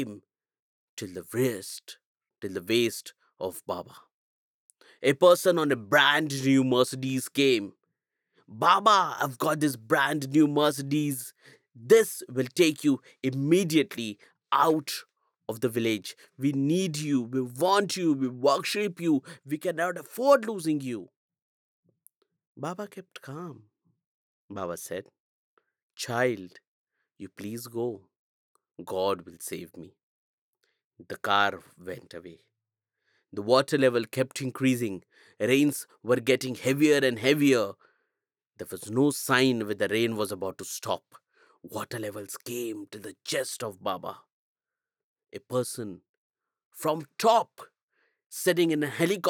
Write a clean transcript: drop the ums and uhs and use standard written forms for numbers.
till the wrist, till the waist of Baba. A person on a brand new Mercedes came. Baba, I've got this brand new Mercedes. This will take you immediately out of the village. We need you, we want you, we worship you, we cannot afford losing you. Baba kept calm. Baba said, Child, you please go. God will save me. The car went away. The water level kept increasing. Rains were getting heavier and heavier. There was no sign where the rain was about to stop. Water levels came to the chest of Baba. A person from top sitting in a helicopter